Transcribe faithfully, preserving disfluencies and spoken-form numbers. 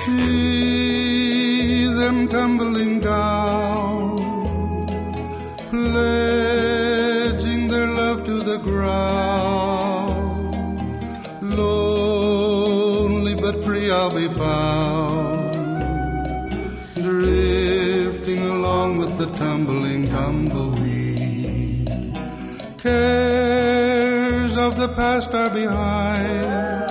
See them tumbling down, pledging their love to the ground. Lonely but free I'll be found, drifting along with the tumbling tumbleweed. Cares of the past are behind,